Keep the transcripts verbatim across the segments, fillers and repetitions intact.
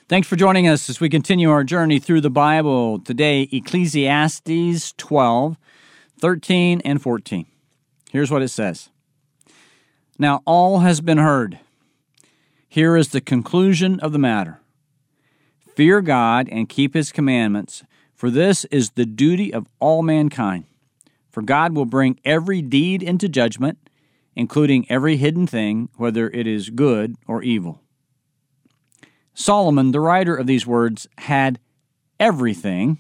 Thanks for joining us as we continue our journey through the Bible. Today, Ecclesiastes twelve, thirteen, and fourteen. Here's what it says. Now all has been heard. Here is the conclusion of the matter. Fear God and keep His commandments, for this is the duty of all mankind. For God will bring every deed into judgment, including every hidden thing, whether it is good or evil. Solomon, the writer of these words, had everything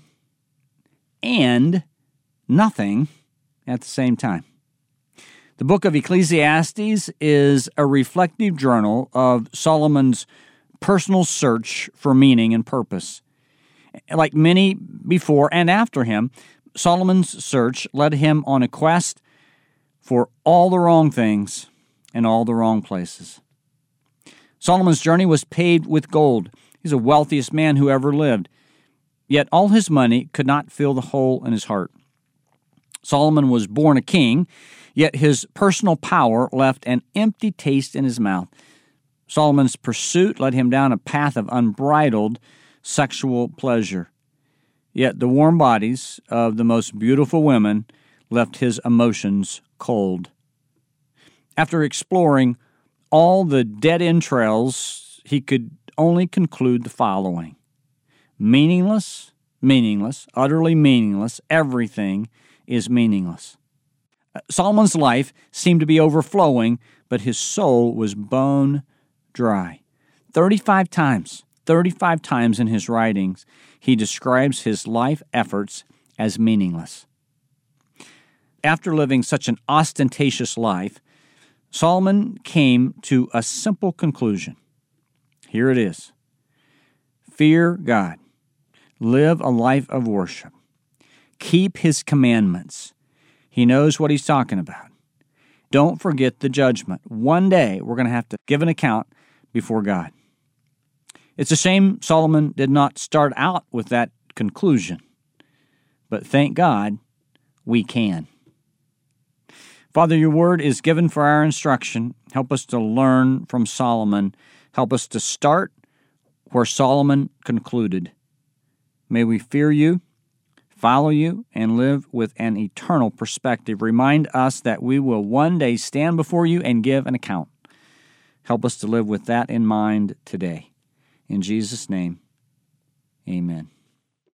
and nothing at the same time. The book of Ecclesiastes is a reflective journal of Solomon's personal search for meaning and purpose. Like many before and after him, Solomon's search led him on a quest for all the wrong things in all the wrong places. Solomon's journey was paved with gold. He's the wealthiest man who ever lived. Yet all his money could not fill the hole in his heart. Solomon was born a king, yet his personal power left an empty taste in his mouth. Solomon's pursuit led him down a path of unbridled sexual pleasure. Yet the warm bodies of the most beautiful women left his emotions cold. After exploring all the dead-end trails, he could only conclude the following. Meaningless, meaningless, utterly meaningless, everything is meaningless. Solomon's life seemed to be overflowing, but his soul was bone dry. Thirty-five times, thirty-five times in his writings, he describes his life efforts as meaningless. After living such an ostentatious life, Solomon came to a simple conclusion. Here it is. Fear God. Live a life of worship. Keep His commandments. He knows what he's talking about. Don't forget the judgment. One day we're going to have to give an account before God. It's a shame Solomon did not start out with that conclusion. But thank God we can. Father, your word is given for our instruction. Help us to learn from Solomon. Help us to start where Solomon concluded. May we fear you, follow you, and live with an eternal perspective. Remind us that we will one day stand before you and give an account. Help us to live with that in mind today. In Jesus' name, amen.